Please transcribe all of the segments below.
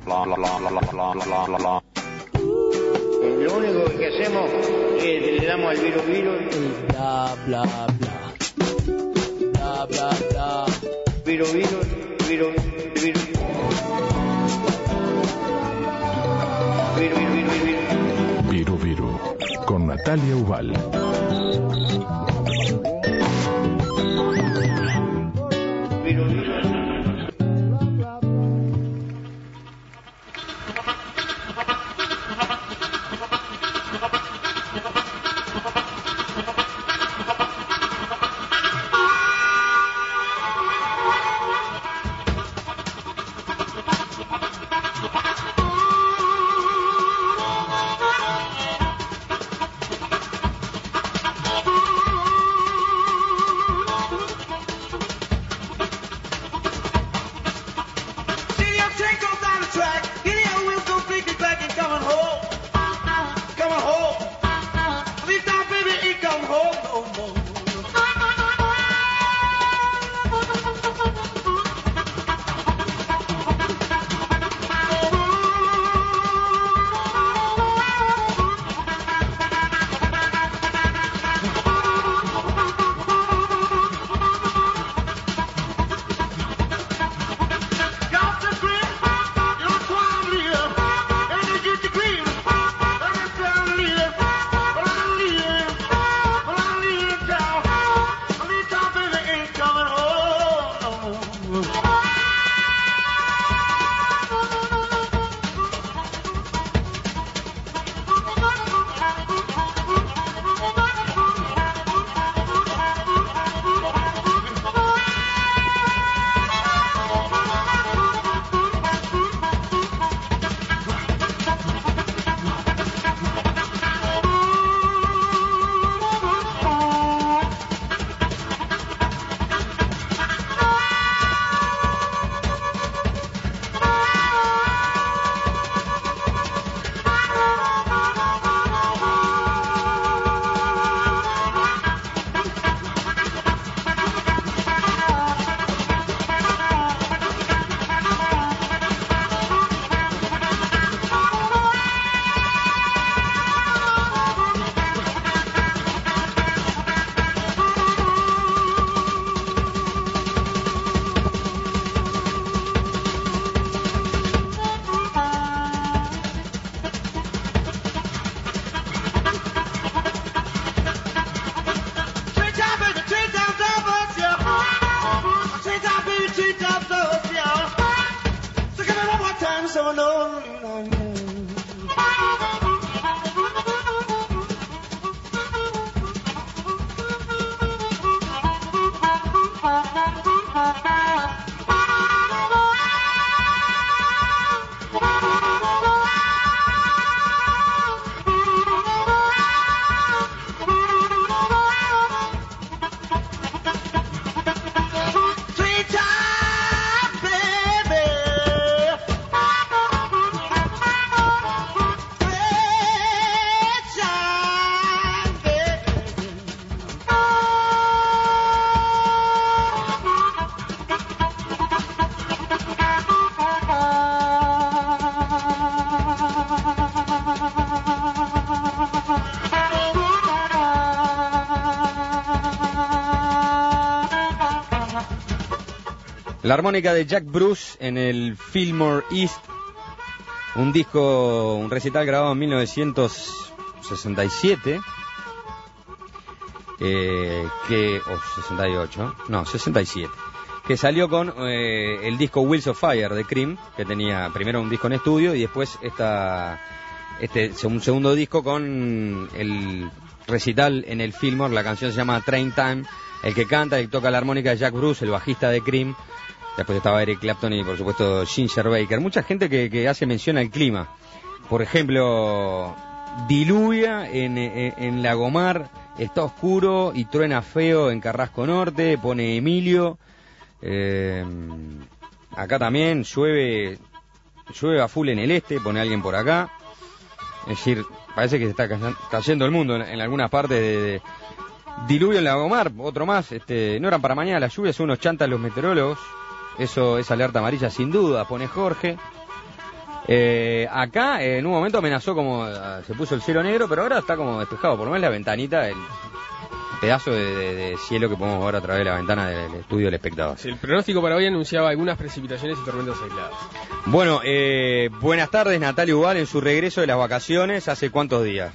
Lo único que hacemos es le damos al virus bla bla bla bla bla bla virus Viru con Natalia Ubal. La armónica de Jack Bruce en el Fillmore East, un recital grabado en 1967, 67, que salió con el disco Wheels of Fire de Cream, que tenía primero un disco en estudio y después un segundo disco con el recital en el Fillmore. La canción se llama Train Time. El que canta y toca la armónica es Jack Bruce, el bajista de Cream. Después estaba Eric Clapton y por supuesto Ginger Baker. Mucha gente que hace mención al clima. Por ejemplo, diluvia en Lagomar, está oscuro y truena feo en Carrasco Norte, pone Emilio. Acá también llueve a full en el este, pone alguien por acá. Es decir, parece que se está cayendo el mundo en algunas partes de diluvio en Lagomar. Otro más, no eran para mañana las lluvias, son unos chantas los meteorólogos. Eso es alerta amarilla sin duda, pone Jorge. Acá en un momento amenazó como se puso el cielo negro, pero ahora está como despejado, por lo menos la ventanita, el pedazo de cielo que podemos ver a través de la ventana del estudio del espectador. Sí, el pronóstico para hoy anunciaba algunas precipitaciones y tormentas aisladas. Bueno, buenas tardes, Natalia Ubal, en su regreso de las vacaciones, ¿hace cuántos días?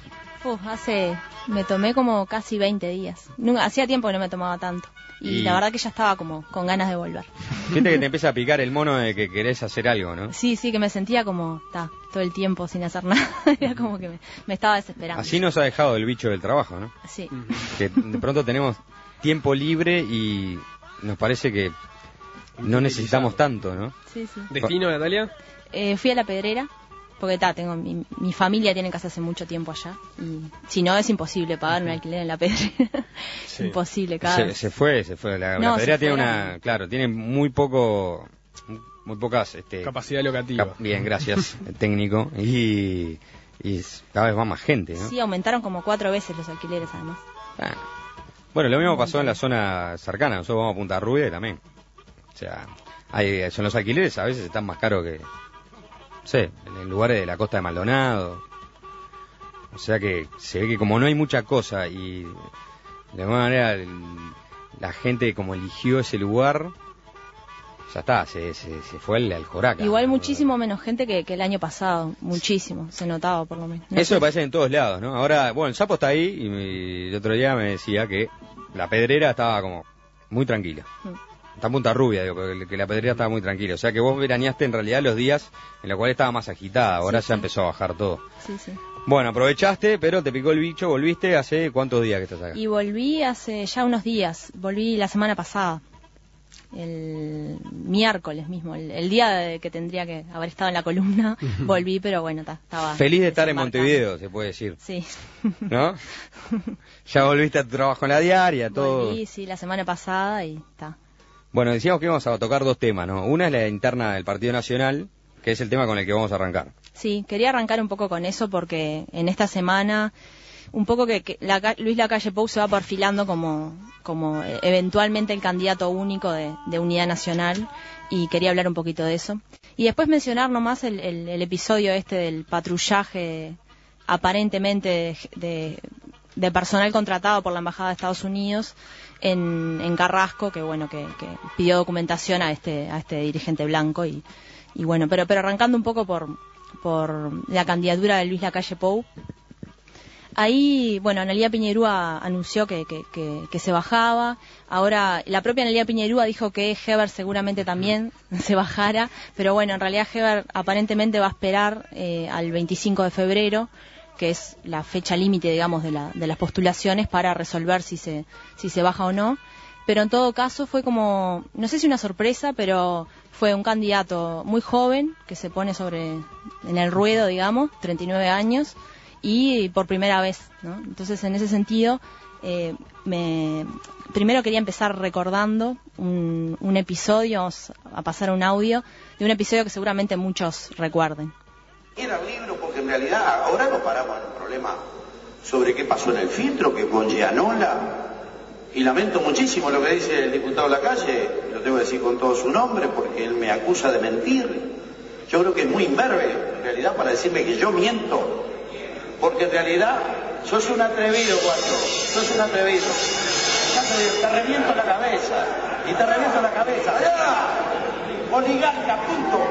Me tomé como casi 20 días. Hacía tiempo que no me tomaba tanto. Y la verdad que ya estaba como con ganas de volver. Viste que te empieza a picar el mono de que querés hacer algo, ¿no? Sí, que me sentía como todo el tiempo sin hacer nada. Era como que me estaba desesperando. Así nos ha dejado el bicho del trabajo, ¿no? Sí. Que de pronto tenemos tiempo libre y nos parece que no necesitamos tanto, ¿no? Sí. ¿Destino, Natalia? Fui a La Pedrera. Porque tengo mi familia tiene casa hace mucho tiempo allá. Y si no, es imposible pagar un alquiler en La Pedrera. Sí. Imposible, Se fue. La Pedrera tiene muy pocas capacidad locativa. Bien, gracias, técnico. Y cada vez va más gente, ¿no? Sí, aumentaron como 4 veces los alquileres, además. Bueno, lo mismo pasó en la zona cercana. Nosotros vamos a Punta Rubia también. O sea, son los alquileres a veces están más caros que... No sé, en lugares de la costa de Maldonado. O sea que se ve que como no hay mucha cosa y de alguna manera la gente como eligió ese lugar, ya está, se fue al Joraca. Igual muchísimo menos gente que el año pasado, muchísimo, se notaba por lo menos. Eso me parece en todos lados, ¿no? Ahora, bueno, el Sapo está ahí y el otro día me decía que La Pedrera estaba como muy tranquila. Está en Punta Rubia, digo, que La Pedrera estaba muy tranquila. O sea que vos veraneaste en realidad los días en los cuales estaba más agitada. Ahora ya empezó a bajar todo. Sí. Bueno, aprovechaste, pero te picó el bicho. ¿Volviste hace cuántos días que estás acá? Y volví hace ya unos días. Volví la semana pasada. El miércoles mismo. El día que tendría que haber estado en la columna. Volví, pero bueno, estaba... Feliz de estar en Montevideo, se puede decir. Sí. ¿No? Ya volviste a tu trabajo en la diaria, todo. Volví, sí, la semana pasada y está. Bueno, decíamos que íbamos a tocar 2 temas, ¿no? Una es la interna del Partido Nacional, que es el tema con el que vamos a arrancar. Sí, quería arrancar un poco con eso porque en esta semana un poco que Luis Lacalle Pou se va perfilando como eventualmente el candidato único de Unidad Nacional y quería hablar un poquito de eso. Y después mencionar nomás el episodio del patrullaje aparentemente de personal contratado por la Embajada de Estados Unidos en Carrasco, que pidió documentación a este dirigente blanco y bueno, pero arrancando un poco por la candidatura de Luis Lacalle Pou. Ahí, Analía Piñerúa anunció que se bajaba. Ahora, la propia Analía Piñerúa dijo que Heber seguramente también se bajara, pero bueno, en realidad Heber aparentemente va a esperar al 25 de febrero, que es la fecha límite, digamos, de las postulaciones para resolver si se baja o no. Pero en todo caso fue como, no sé si una sorpresa, pero fue un candidato muy joven que se pone en el ruedo, digamos, 39 años, y por primera vez, ¿no? Entonces, en ese sentido, primero quería empezar recordando un episodio, vamos a pasar un audio de un episodio que seguramente muchos recuerden. Era el libro porque en realidad ahora nos paramos en un problema sobre qué pasó en el filtro, que con Gianola, y lamento muchísimo lo que dice el diputado Lacalle, lo tengo que decir con todo su nombre porque él me acusa de mentir. Yo creo que es muy imberbe en realidad para decirme que yo miento, porque en realidad sos un atrevido, guacho, sos un atrevido. Te reviento la cabeza, y te reviento la cabeza. ¡Allá! Oligarca, punto.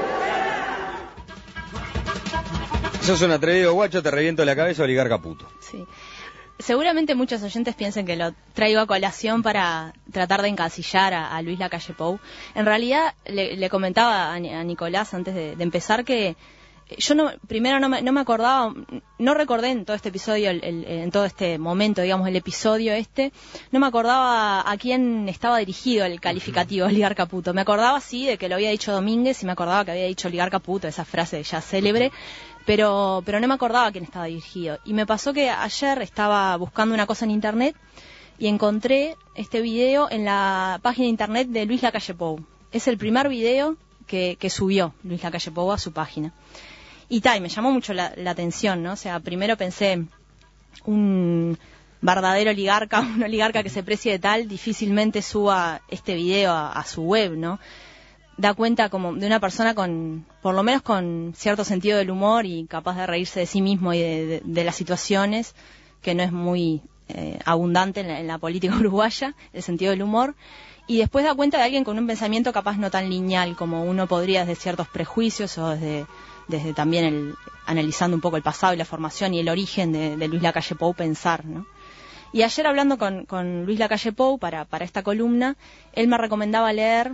Sos un atrevido, guacho, te reviento la cabeza, oligarca puto. Sí. Seguramente muchos oyentes piensen que lo traigo a colación para tratar de encasillar a Luis Lacalle Pou. En realidad, le comentaba a Nicolás antes de empezar que yo no me acordaba, no recordé en todo este episodio, en todo este momento, digamos, el episodio no me acordaba a quién estaba dirigido el calificativo oligarca puto. Me acordaba, sí, de que lo había dicho Domínguez y me acordaba que había dicho oligarca puto, esa frase ya célebre, pero no me acordaba a quién estaba dirigido. Y me pasó que ayer estaba buscando una cosa en internet y encontré este video en la página de internet de Luis Lacalle Pou. Es el primer video que subió Luis Lacalle Pou a su página. Y me llamó mucho la atención, ¿no? O sea, primero pensé, un verdadero oligarca, un oligarca que se precie de tal, difícilmente suba este video a su web, ¿no? da cuenta como de una persona con, por lo menos con cierto sentido del humor y capaz de reírse de sí mismo y de las situaciones, que no es muy abundante en la política uruguaya, el sentido del humor. Y después da cuenta de alguien con un pensamiento capaz no tan lineal como uno podría desde ciertos prejuicios o desde también analizando un poco el pasado y la formación y el origen de Luis Lacalle Pou pensar, ¿no? Y ayer hablando con Luis Lacalle Pou para esta columna, él me recomendaba leer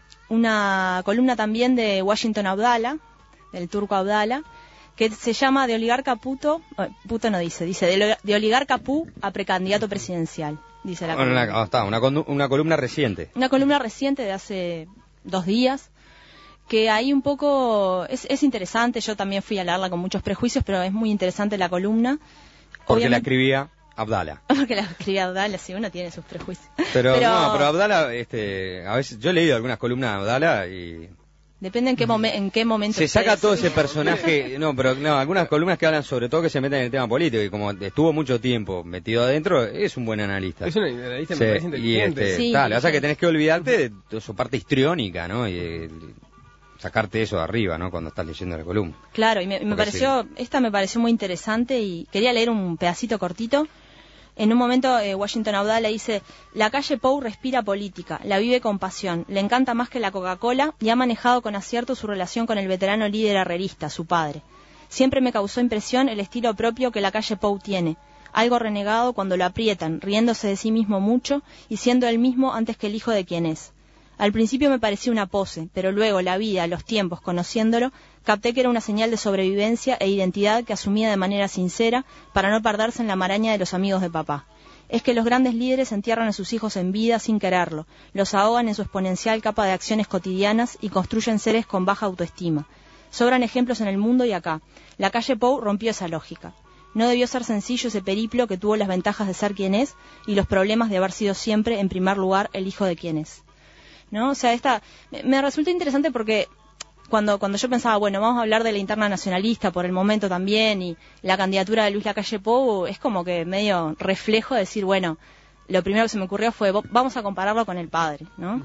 una columna también de Washington Abdala, del turco Abdala, que se llama De oligarca puto no dice de oligarca Pu a precandidato presidencial, dice la columna. Una columna reciente. Una columna reciente de hace 2 días, que ahí un poco es interesante. Yo también fui a leerla con muchos prejuicios, pero es muy interesante la columna. Porque la escribía Abdala. Porque la escribía Abdala, sí, uno tiene sus prejuicios. Pero Abdala, a veces yo he leído algunas columnas de Abdala y... Depende en qué momento. Se saca todo ese personaje, algunas columnas que hablan sobre todo que se meten en el tema político, y como estuvo mucho tiempo metido adentro, es un buen analista. Es un analista, me parece inteligente. Sí, lo que pasa es que tenés que olvidarte de su parte histriónica, ¿no? Y sacarte eso de arriba, ¿no? Cuando estás leyendo la columna. Claro, y me pareció muy interesante y quería leer un pedacito cortito. En un momento Washington Abdala dice: Lacalle Pou respira política, la vive con pasión, le encanta más que la Coca-Cola y ha manejado con acierto su relación con el veterano líder herrerista, su padre. Siempre me causó impresión el estilo propio que Lacalle Pou tiene, algo renegado cuando lo aprietan, riéndose de sí mismo mucho y siendo él mismo antes que el hijo de quien es. Al principio me parecía una pose, pero luego la vida, los tiempos, conociéndolo, capté que era una señal de sobrevivencia e identidad que asumía de manera sincera para no perderse en la maraña de los amigos de papá. Es que los grandes líderes entierran a sus hijos en vida sin quererlo, los ahogan en su exponencial capa de acciones cotidianas y construyen seres con baja autoestima. Sobran ejemplos en el mundo y acá. Lacalle Pou rompió esa lógica. No debió ser sencillo ese periplo que tuvo las ventajas de ser quien es y los problemas de haber sido siempre, en primer lugar, el hijo de quien es, ¿no? O sea, me resulta interesante porque cuando yo pensaba, bueno, vamos a hablar de la interna nacionalista por el momento también, y la candidatura de Luis Lacalle Pou es como que medio reflejo de decir, bueno, lo primero que se me ocurrió fue, vamos a compararlo con el padre, ¿no?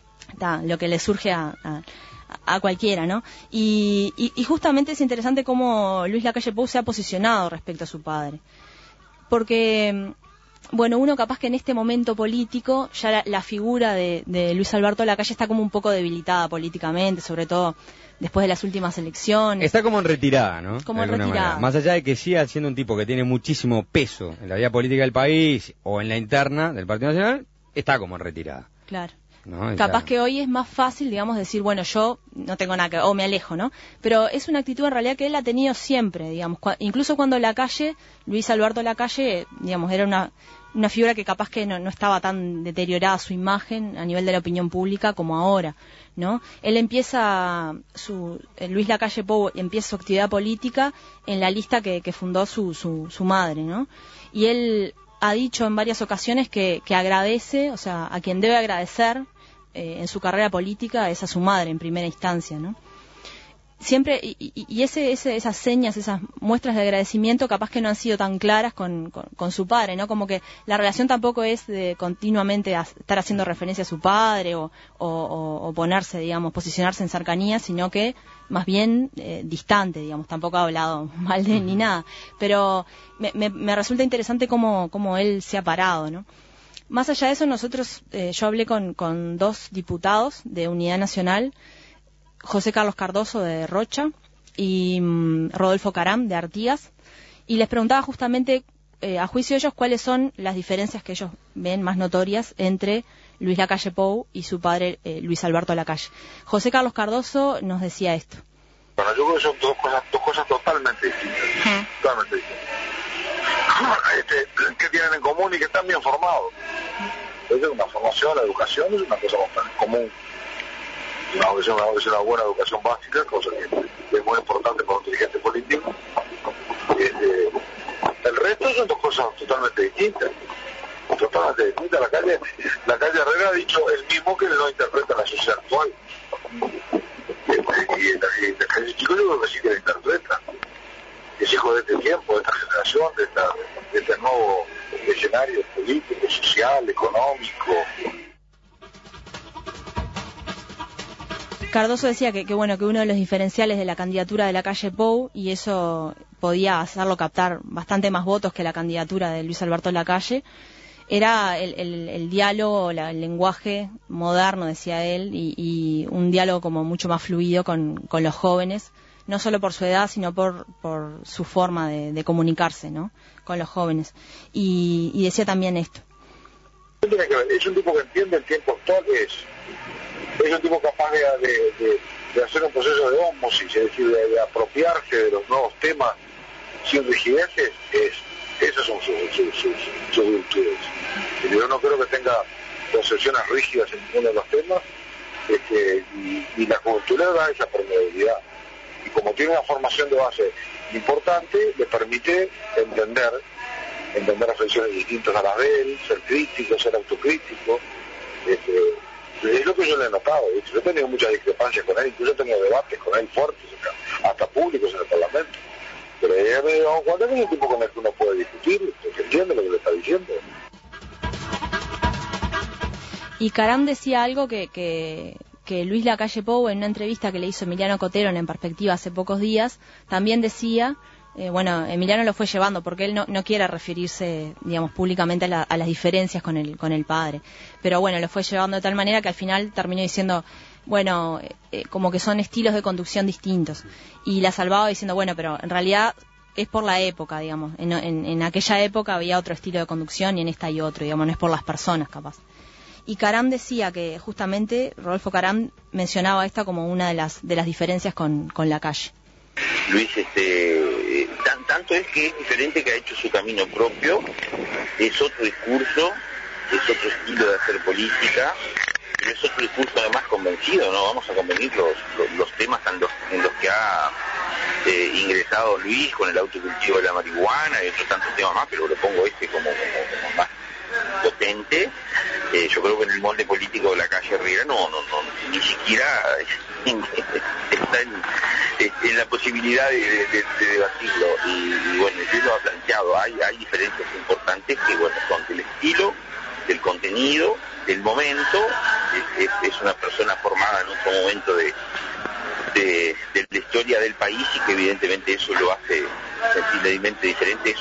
Lo que le surge a cualquiera, ¿no? Y justamente es interesante cómo Luis Lacalle Pou se ha posicionado respecto a su padre. Porque... bueno, uno capaz que en este momento político ya la figura de Luis Alberto Lacalle está como un poco debilitada políticamente, sobre todo después de las últimas elecciones. Está como en retirada, ¿no? Como en retirada. Más allá de que siga siendo un tipo que tiene muchísimo peso en la vida política del país o en la interna del Partido Nacional, está como en retirada. Claro. ¿No? Capaz que hoy es más fácil, digamos, decir, bueno, yo no tengo nada que... o me alejo, ¿no? Pero es una actitud en realidad que él ha tenido siempre, digamos. Incluso cuando Lacalle, Luis Alberto Lacalle, digamos, era una figura que capaz que no estaba tan deteriorada su imagen a nivel de la opinión pública como ahora, ¿no? Él Luis Lacalle Pou empieza su actividad política en la lista que fundó su madre, ¿no? Y él ha dicho en varias ocasiones que agradece, o sea, a quien debe agradecer en su carrera política es a su madre en primera instancia, ¿no? Siempre, y esas señas, esas muestras de agradecimiento capaz que no han sido tan claras con su padre, ¿no? Como que la relación tampoco es de continuamente estar haciendo referencia a su padre o ponerse, digamos, posicionarse en cercanía, sino que más bien distante, digamos, tampoco ha hablado mal de él ni nada. Pero me resulta interesante cómo él se ha parado, ¿no? Más allá de eso, yo hablé con 2 diputados de Unidad Nacional, José Carlos Cardoso de Rocha y Rodolfo Caram de Artigas, y les preguntaba justamente, a juicio de ellos, cuáles son las diferencias que ellos ven más notorias entre Luis Lacalle Pou y su padre Luis Alberto Lacalle. José Carlos Cardoso nos decía esto. Bueno, yo creo que son dos cosas totalmente distintas. Totalmente distintas. ¿Qué tienen en común y que están bien formados? Entonces, una formación, la educación es una cosa común. Una buena educación básica, cosa que es muy importante para un dirigente político. El resto son 2 cosas totalmente distintas. La calle Herrera ha dicho él mismo que no interpreta la sociedad actual. Y el chico yo creo que sí que la interpreta. Es hijo de este tiempo, de esta generación, de este nuevo escenario político, social, económico. Cardoso decía que uno de los diferenciales de la candidatura de Lacalle Pou, y eso podía hacerlo captar bastante más votos que la candidatura de Luis Alberto Lacalle, era el diálogo, el lenguaje moderno, decía él, y un diálogo como mucho más fluido con los jóvenes, no solo por su edad, sino por su forma de comunicarse, ¿no?, con los jóvenes. Y decía también esto. Es un tipo que entiende el tiempo actual, es un tipo capaz de hacer un proceso de ósmosis, es decir, de apropiarse de los nuevos temas sin rigideces. Esas son sus virtudes. Yo no creo que tenga concepciones rígidas en ninguno de los temas, y la juventud le da esa permeabilidad. Y como tiene una formación de base importante, le permite entender reflexiones distintas a las de él, ser crítico, ser autocrítico. Es lo que yo le he notado. Yo he tenido muchas discrepancias con él, incluso he tenido debates con él fuertes, hasta públicos en el Parlamento. Pero ella me dijo, cuando es un tipo con el que uno puede discutir, porque entiende lo que le está diciendo. Y Caram decía algo que Luis Lacalle Pou, en una entrevista que le hizo Emiliano Cotero en Perspectiva hace pocos días, también decía, Emiliano lo fue llevando porque él no quiere referirse, digamos, públicamente a las diferencias con el padre, pero bueno, lo fue llevando de tal manera que al final terminó diciendo, como que son estilos de conducción distintos, y la salvaba diciendo, pero en realidad es por la época, digamos, en aquella época había otro estilo de conducción y en esta hay otro, digamos, no es por las personas capaz. Y Caram decía que justamente Rodolfo Caram mencionaba esta como una de las diferencias con Lacalle. Luis, tanto es que es diferente, que ha hecho su camino propio, es otro discurso, es otro estilo de hacer política, pero es otro discurso además convencido, ¿no? Vamos a convenir los temas en los que ha ingresado Luis, con el autocultivo de la marihuana y otros tantos temas más, pero lo pongo como más potente. Yo creo que en el molde político de Lacalle Herrera no ni siquiera está en la posibilidad de debatirlo, y bueno, yo lo ha planteado, hay diferencias importantes que son del estilo, del contenido, del momento. Es una persona formada en otro momento de la historia del país, y que evidentemente eso lo hace sensiblemente diferente.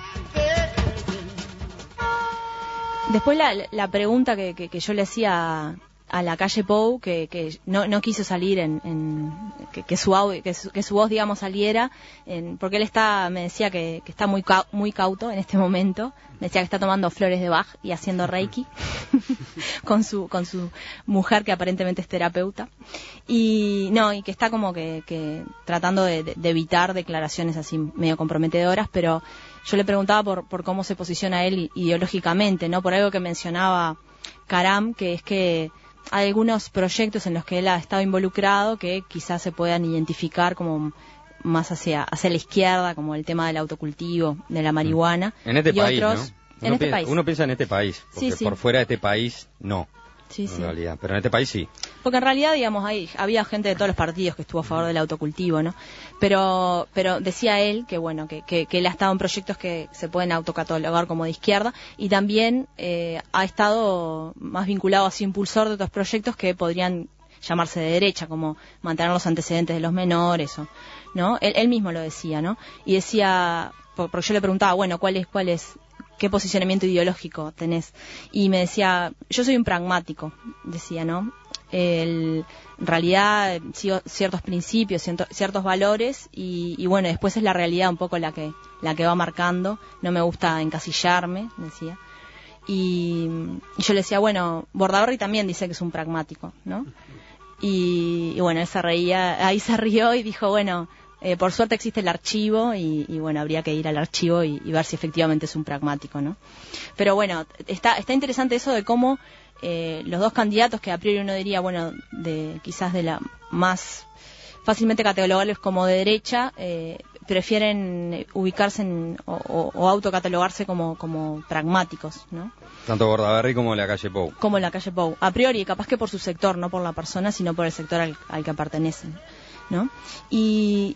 Después la pregunta que yo le hacía a Lacalle Pou, que no quiso salir que su voz, digamos, saliera, porque él me decía que está muy cauto en este momento. Me decía que está tomando flores de Bach y haciendo Reiki con su mujer, que aparentemente es terapeuta, y que está como que tratando de evitar declaraciones así medio comprometedoras, pero yo le preguntaba por cómo se posiciona él ideológicamente, ¿no? Por algo que mencionaba Caram, que es que hay algunos proyectos en los que él ha estado involucrado que quizás se puedan identificar como más hacia la izquierda, como el tema del autocultivo, de la marihuana. En este país, otros, ¿no? país. Uno piensa en este país, porque sí. Por fuera de este país, no. Sí. En realidad, pero en este país sí. Porque en realidad, digamos, había gente de todos los partidos que estuvo a favor del autocultivo, ¿no? Pero decía él que él ha estado en proyectos que se pueden autocatalogar como de izquierda, y también ha estado más vinculado, así, impulsor de otros proyectos que podrían llamarse de derecha, como mantener los antecedentes de los menores, ¿no? Él mismo lo decía, ¿no? Y decía, porque yo le preguntaba, ¿cuál es ¿qué posicionamiento ideológico tenés? Y me decía, yo soy un pragmático, decía, ¿no? En realidad sigo ciertos principios, ciertos valores, y después es la realidad un poco la que va marcando. No me gusta encasillarme, decía. Y yo le decía, Bordaberry también dice que es un pragmático, ¿no? Y él se reía, ahí se rió y dijo, por suerte existe el archivo, y habría que ir al archivo y ver si efectivamente es un pragmático, ¿no? Pero está interesante eso de cómo los dos candidatos, que a priori uno diría, quizás de la más fácilmente catalogables como de derecha, prefieren ubicarse o autocatalogarse como pragmáticos, ¿no? Tanto Bordaberry como Lacalle Pou. Como Lacalle Pou. A priori, capaz que por su sector, no por la persona, sino por el sector al que pertenecen, ¿no? Y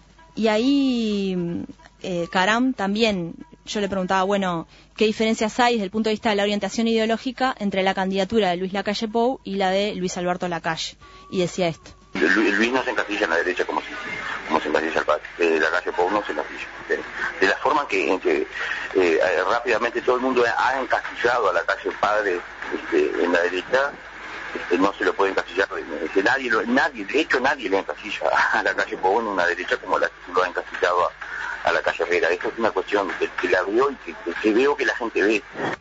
ahí Caram también, yo le preguntaba, ¿qué diferencias hay desde el punto de vista de la orientación ideológica entre la candidatura de Luis Lacalle Pou y la de Luis Alberto Lacalle? Y decía esto. Luis no se encasilla en la derecha como se encasilla la calle Pou no se encasilla. De la forma en que rápidamente todo el mundo ha encasillado a la calle Padre en la derecha, no se lo puede encasillar. De hecho nadie le encasilla a la calle Pou en una derecha como la que lo ha encasillado a la calle Herrera. Esto es una cuestión que la veo y que veo que la gente ve.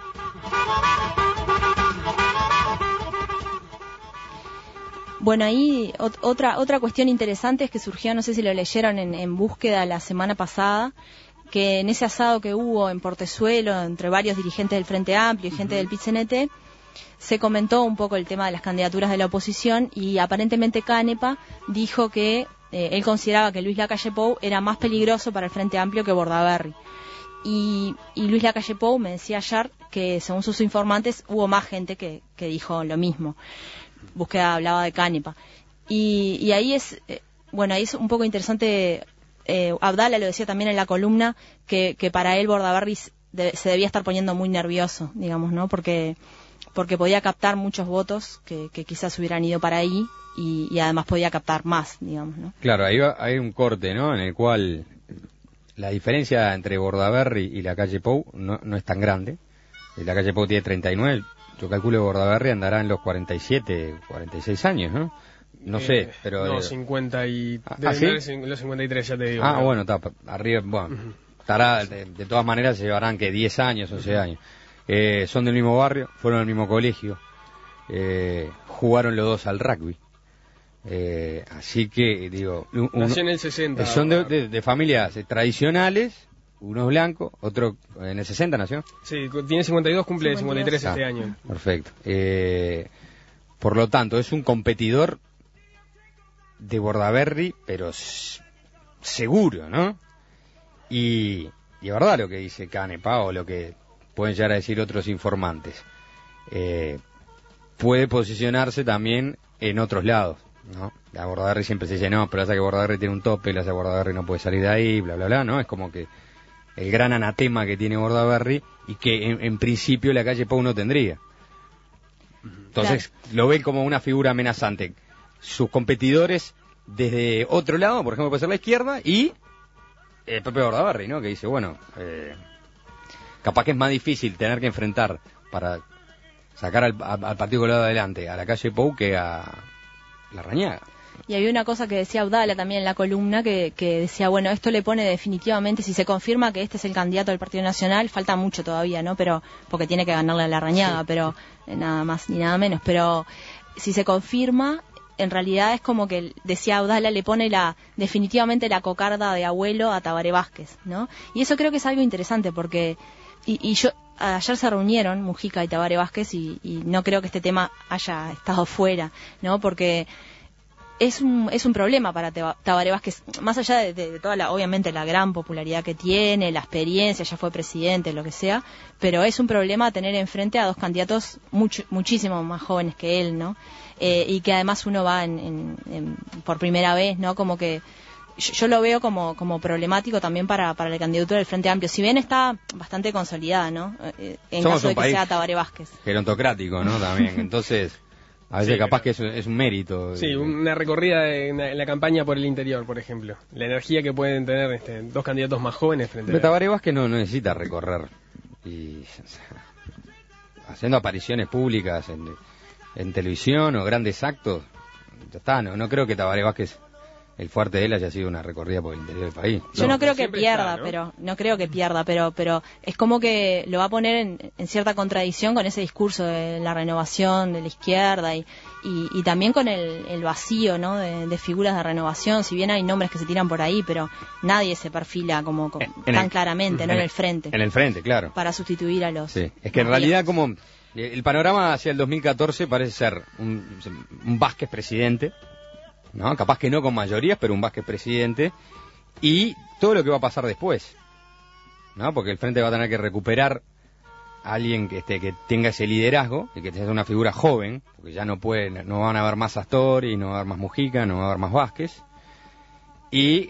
Bueno, ahí otra cuestión interesante es que surgió, no sé si lo leyeron en Búsqueda la semana pasada, que en ese asado que hubo en Portezuelo entre varios dirigentes del Frente Amplio y gente del PIT-CNT, se comentó un poco el tema de las candidaturas de la oposición y aparentemente Canepa dijo que él consideraba que Luis Lacalle Pou era más peligroso para el Frente Amplio que Bordaberry. Y Luis Lacalle Pou me decía ayer que según sus informantes hubo más gente que dijo lo mismo. Búsqueda hablaba de Canepa. Y ahí es un poco interesante, Abdala lo decía también en la columna, que para él Bordaberry se debía estar poniendo muy nervioso, digamos, ¿no? Porque podía captar muchos votos que quizás hubieran ido para ahí y además podía captar más, digamos, ¿no? Claro, ahí hay un corte, ¿no? En el cual la diferencia entre Bordaberry y Lacalle Pou no es tan grande. Lacalle Pou tiene 39, yo calculo que Bordaberry andará en los 47, 46 años, ¿no? No sé, pero... No, 50 y... ¿sí? Los 53, ya te digo. Ah, bueno, está arriba, bueno. Estará, de todas maneras se llevarán que 10 años, 11 años. Son del mismo barrio, fueron al mismo colegio, jugaron los dos al rugby. Así que, digo... Nació en el 60. Son de familias tradicionales, uno es blanco, otro en el 60 nació. Sí, tiene 52, cumple 53 este año. Perfecto. Por lo tanto, es un competidor de Bordaberry, pero seguro, ¿no? Y es verdad lo que dice Canepa o lo que pueden llegar a decir otros informantes. Puede posicionarse también en otros lados, ¿no? La Bordaberry siempre se dice, no, pero hace que Bordaberry tiene un tope, la Bordaberry no puede salir de ahí, bla, bla, bla, ¿no? Es como que el gran anatema que tiene Bordaberry y que en principio Lacalle Pou no tendría. Entonces lo ve como una figura amenazante. Sus competidores desde otro lado, por ejemplo puede ser la izquierda, y Pepe Bordaberry, ¿no? Que dice, bueno, capaz que es más difícil tener que enfrentar para sacar al Partido Colorado adelante a Lacalle Pou que a Larrañaga. Y había una cosa que decía Abdala también en la columna, que decía, bueno, esto le pone definitivamente, si se confirma que este es el candidato del Partido Nacional, falta mucho todavía, ¿no? Pero porque tiene que ganarle a Larrañaga, sí. Pero nada más ni nada menos. Pero si se confirma, en realidad es como que, decía Abdala, le pone definitivamente la cocarda de abuelo a Tabaré Vázquez, ¿no? Y eso creo que es algo interesante, porque ayer se reunieron Mujica y Tabaré Vázquez y no creo que este tema haya estado fuera, ¿no? Porque es un problema para Tabaré Vázquez, más allá de toda obviamente la gran popularidad que tiene, la experiencia, ya fue presidente, lo que sea, pero es un problema tener enfrente a dos candidatos muchísimo más jóvenes que él, ¿no? Y que además uno va por primera vez, ¿no? Como que yo lo veo como problemático también para la candidatura del Frente Amplio, si bien está bastante consolidada, ¿no? En Somos caso de que país sea Tabaré Vázquez. Gerontocrático, ¿no? También, entonces... A veces capaz que es un mérito. Sí, una recorrida en la campaña por el interior, por ejemplo. La energía que pueden tener dos candidatos más jóvenes frente a... Tabaré Vázquez no necesita recorrer. Y haciendo apariciones públicas en televisión o grandes actos, ya está. No creo que Tabaré Vázquez, el fuerte de él, haya sido una recorrida por el interior del país. Yo no creo que pierda, pero es como que lo va a poner en cierta contradicción con ese discurso de la renovación de la izquierda y también con el vacío, ¿no? de figuras de renovación, si bien hay nombres que se tiran por ahí, pero nadie se perfila como tan claramente, ¿no? En el frente. En el frente, claro. Para sustituir a los... Sí, es que en realidad como el panorama hacia el 2014 parece ser un Vázquez presidente, ¿no? Capaz que no con mayorías, pero un Vázquez presidente, y todo lo que va a pasar después, ¿no? Porque el Frente va a tener que recuperar a alguien que tenga ese liderazgo, y que sea una figura joven, porque ya no van a haber más Astori, no va a haber más Mujica, no va a haber más Vázquez, y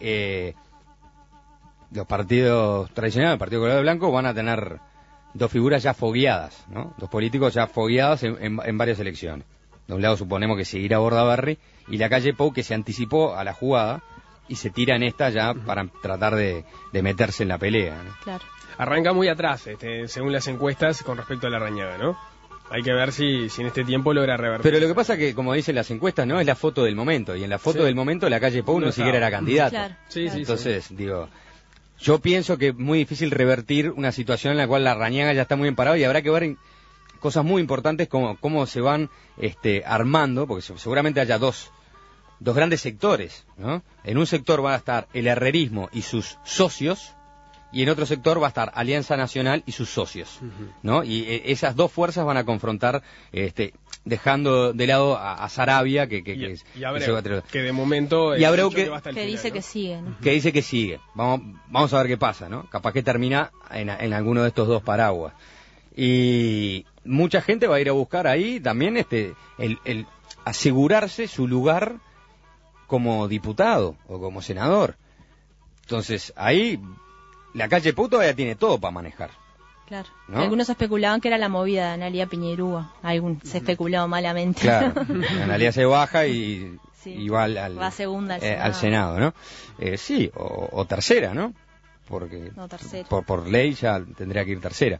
los partidos tradicionales, el Partido Colorado Blanco, van a tener dos figuras ya fogueadas, ¿no? Dos políticos ya fogueados en varias elecciones. De un lado suponemos que seguirá Bordaberry, y la calle Pou que se anticipó a la jugada y se tira en esta ya para tratar de meterse en la pelea, ¿no? Claro. Arranca muy atrás, según las encuestas, con respecto a Larrañaga, ¿no? Hay que ver si en este tiempo logra revertir. Pero lo que pasa que, como dicen las encuestas, no es la foto del momento, y en la foto del momento la calle Pou no siquiera era candidato. Claro. Sí. Entonces, digo, yo pienso que es muy difícil revertir una situación en la cual Larrañaga ya está muy bien parado, y habrá que ver cosas muy importantes como cómo se van armando, porque seguramente haya dos grandes sectores, ¿no? En un sector va a estar el herrerismo y sus socios, y en otro sector va a estar Alianza Nacional y sus socios, ¿no? Y esas dos fuerzas van a confrontar, dejando de lado a Saravia, que Abreu, que de momento y Abreu que dice que sigue, ¿no? Que dice que sigue. Vamos a ver qué pasa, ¿no? Capaz que termina en alguno de estos dos paraguas. Y mucha gente va a ir a buscar ahí también el asegurarse su lugar como diputado o como senador. Entonces, ahí la calle Pou todavía tiene todo para manejar. Claro. ¿No? Algunos especulaban que era la movida de Analía Piñerúa. Se especuló malamente. Claro. Analía se baja y va va segunda al Senado, ¿no? Sí, o tercera, ¿no? Porque no, tercera. Por ley ya tendría que ir tercera.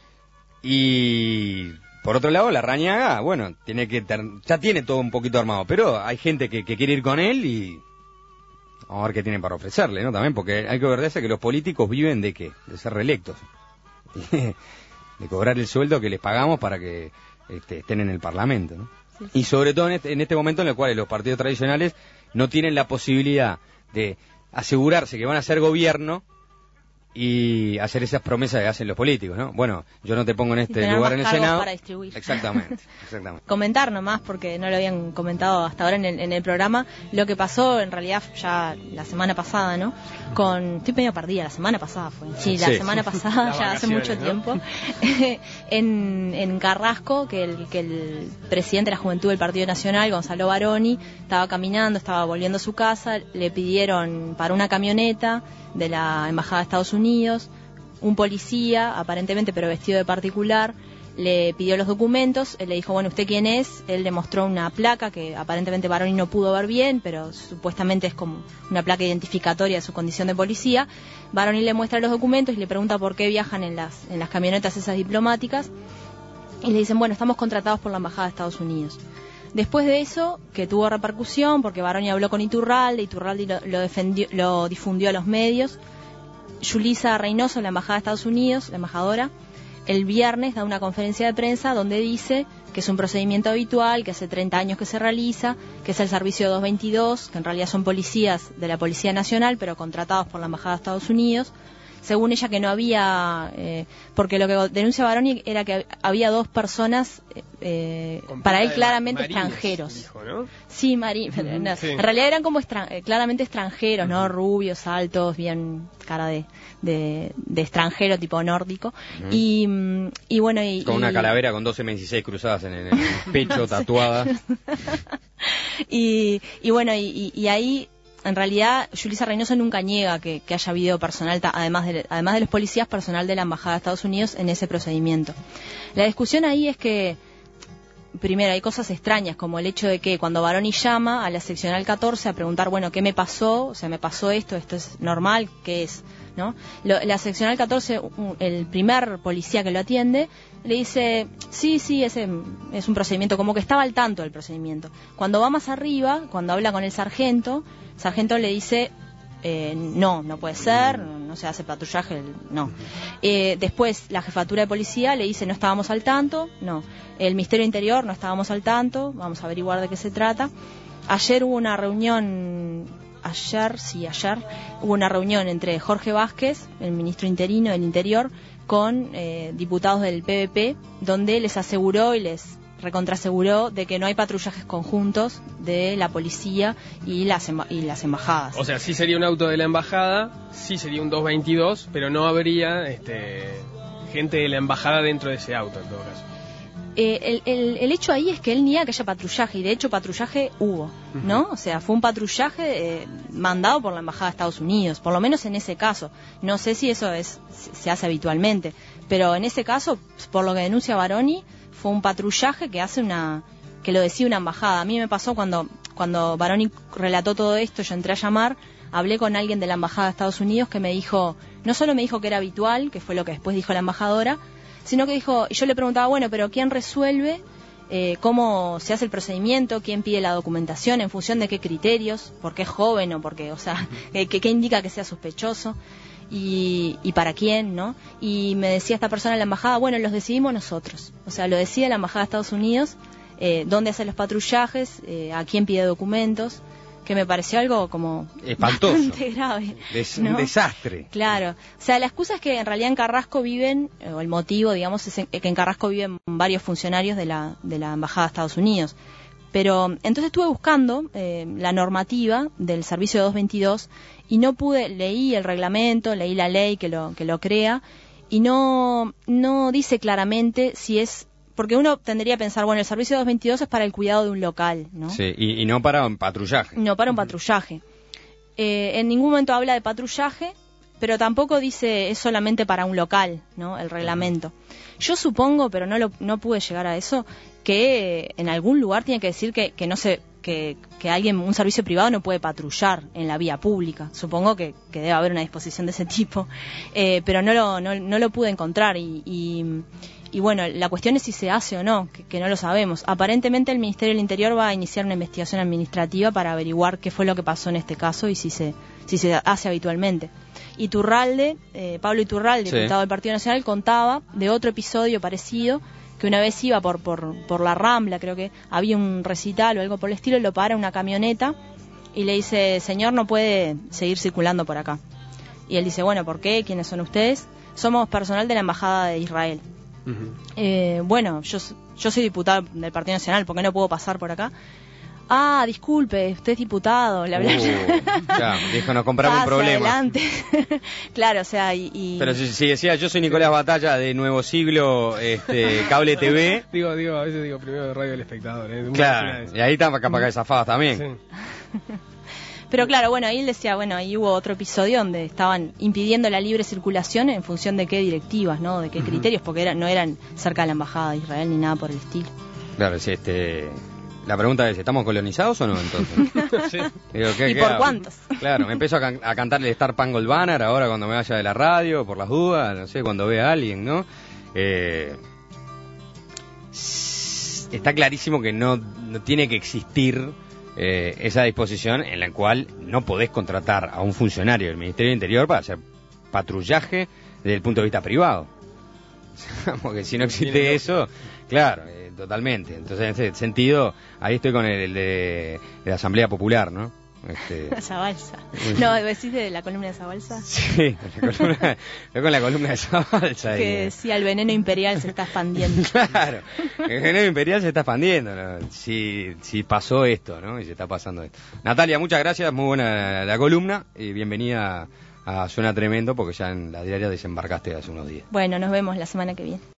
Y por otro lado, Larrañaga, bueno, ya tiene todo un poquito armado, pero hay gente que quiere ir con él y vamos a ver qué tienen para ofrecerle, ¿no? También, porque hay que verse que los políticos viven ¿de qué? De ser reelectos. De cobrar el sueldo que les pagamos para que estén en el Parlamento, ¿no? Sí. Y sobre todo en este momento en el cual los partidos tradicionales no tienen la posibilidad de asegurarse que van a hacer gobierno y hacer esas promesas que hacen los políticos, ¿no? Bueno, yo no te pongo en este lugar en el Senado. Para distribuir. Exactamente. Comentar nomás, porque no lo habían comentado hasta ahora en el programa, lo que pasó en realidad ya la semana pasada, ¿no? Estoy medio perdida, la semana pasada fue. Sí, la semana pasada, ya hace mucho tiempo. en Carrasco, que el presidente de la Juventud del Partido Nacional, Gonzalo Baroni, estaba caminando, estaba volviendo a su casa, le pidieron para una camioneta de la Embajada de Estados Unidos, un policía, aparentemente pero vestido de particular, le pidió los documentos, él le dijo, bueno, ¿usted quién es? Él le mostró una placa que aparentemente Baroni no pudo ver bien, pero supuestamente es como una placa identificatoria de su condición de policía. Baroni le muestra los documentos y le pregunta por qué viajan en las camionetas esas diplomáticas, y le dicen, bueno, estamos contratados por la Embajada de Estados Unidos. Después de eso, que tuvo repercusión, porque Baroni habló con Iturralde lo difundió a los medios, Yulisa Reynoso, la Embajada de Estados Unidos, la embajadora, el viernes da una conferencia de prensa donde dice que es un procedimiento habitual, que hace 30 años que se realiza, que es el servicio 222, que en realidad son policías de la Policía Nacional, pero contratados por la Embajada de Estados Unidos. Según ella, que no había, porque lo que denuncia Baroni era que había dos personas, para él claramente extranjeros. Dijo, ¿no? Sí, no, sí. En realidad eran como claramente extranjeros, ¿no? Rubios, altos, bien cara de extranjero, tipo nórdico. Y bueno, con una calavera con 12 M16 cruzadas en el pecho, tatuada. y bueno, y ahí, en realidad, Yulisa Reynoso nunca niega que haya habido personal, además de los policías, personal de la Embajada de Estados Unidos en ese procedimiento. La discusión ahí es que, primero, hay cosas extrañas, como el hecho de que cuando Baroni llama a la seccional 14 a preguntar, bueno, ¿qué me pasó? O sea, ¿me pasó esto es normal? ¿Qué es? ¿No? La seccional 14, el primer policía que lo atiende, le dice, sí, ese es un procedimiento, como que estaba al tanto del procedimiento. Cuando va más arriba, cuando habla con el sargento le dice, no puede ser, no se hace patrullaje, no. Después la jefatura de policía le dice, no estábamos al tanto, no. El Ministerio Interior, no estábamos al tanto, vamos a averiguar de qué se trata. Ayer hubo una reunión hubo una reunión entre Jorge Vázquez, el ministro interino del Interior, con diputados del PVP, donde les aseguró y les recontraseguró de que no hay patrullajes conjuntos de la policía y las embajadas. O sea, sí sería un auto de la embajada, sí sería un 222, pero no habría gente de la embajada dentro de ese auto, en todo caso. El hecho ahí es que él niega que haya patrullaje, y de hecho patrullaje hubo, ¿no? O sea, fue un patrullaje mandado por la Embajada de Estados Unidos, por lo menos en ese caso. No sé si eso se hace habitualmente, pero en ese caso, por lo que denuncia Baroni, fue un patrullaje que hace que lo decía una embajada. A mí me pasó cuando Baroni relató todo esto, yo entré a llamar, hablé con alguien de la embajada de Estados Unidos que me dijo, no solo me dijo que era habitual, que fue lo que después dijo la embajadora, sino que dijo, y yo le preguntaba, bueno, pero ¿quién resuelve cómo se hace el procedimiento, quién pide la documentación, en función de qué criterios, por qué es joven o porque, o sea, qué indica que sea sospechoso y para quién, ¿no? Y me decía esta persona en la embajada, bueno, los decidimos nosotros, o sea, lo decide la embajada de Estados Unidos, dónde hacer los patrullajes, a quién pide documentos, que me pareció algo como espantoso, bastante grave, ¿no? Un desastre. Claro, o sea, la excusa es que en realidad en Carrasco viven, o el motivo, digamos, es que en Carrasco viven varios funcionarios de la Embajada de Estados Unidos. Pero entonces estuve buscando la normativa del servicio de 222 y no pude, leí el reglamento, leí la ley que lo crea y no dice claramente si es. Porque uno tendría a pensar, bueno, el servicio 222 es para el cuidado de un local, ¿no? Sí, y no para un patrullaje. No para un patrullaje. En ningún momento habla de patrullaje, pero tampoco dice es solamente para un local, ¿no? El reglamento. Yo supongo, pero no pude llegar a eso, que en algún lugar tiene que decir que no se que alguien, un servicio privado no puede patrullar en la vía pública. Supongo que debe haber una disposición de ese tipo, pero no lo pude encontrar y bueno, la cuestión es si se hace o no, que no lo sabemos. Aparentemente el Ministerio del Interior va a iniciar una investigación administrativa para averiguar qué fue lo que pasó en este caso y si se hace habitualmente. Iturralde, Pablo Iturralde, sí, diputado del Partido Nacional, contaba de otro episodio parecido, que una vez iba por la Rambla, creo que había un recital o algo por el estilo, lo para una camioneta y le dice, señor, no puede seguir circulando por acá. Y él dice, bueno, ¿por qué? ¿Quiénes son ustedes? Somos personal de la Embajada de Israel. Bueno, yo soy diputado del Partido Nacional, ¿por qué no puedo pasar por acá? Ah, disculpe, usted es diputado, le hablé. Ya, dijo, nos compramos un problema. Adelante. Claro, o sea, Pero si decía, yo soy Nicolás Batalla de Nuevo Siglo, Cable TV. A veces digo primero de Radio El Espectador. Claro, y ahí está capaz que zafadas también. Sí. Pero claro, bueno, ahí él decía, bueno, ahí hubo otro episodio donde estaban impidiendo la libre circulación en función de qué directivas, ¿no? De qué criterios, porque no eran cerca de la Embajada de Israel ni nada por el estilo. Claro, sí, la pregunta es, ¿estamos colonizados o no entonces? Sí. Digo, ¿Y por cuántos? Claro, me empiezo a cantar el Star Spangled Banner ahora cuando me vaya de la radio, por las dudas, no sé, cuando vea a alguien, ¿no? Está clarísimo que no tiene que existir esa disposición en la cual no podés contratar a un funcionario del Ministerio del Interior para hacer patrullaje desde el punto de vista privado. Porque si no existe eso, claro, totalmente. Entonces, en ese sentido, ahí estoy con el de la Asamblea Popular, ¿no? Zabalza. No, ¿decís de la columna de Zabalza? Sí, con la columna de Zabalza. Que decía, el veneno imperial se está expandiendo. Claro, el veneno imperial se está expandiendo, ¿no? Si pasó esto, ¿no? Y se está pasando esto. Natalia, muchas gracias, muy buena la columna y bienvenida a Suena Tremendo, porque ya en la diaria desembarcaste hace unos días. Bueno, nos vemos la semana que viene.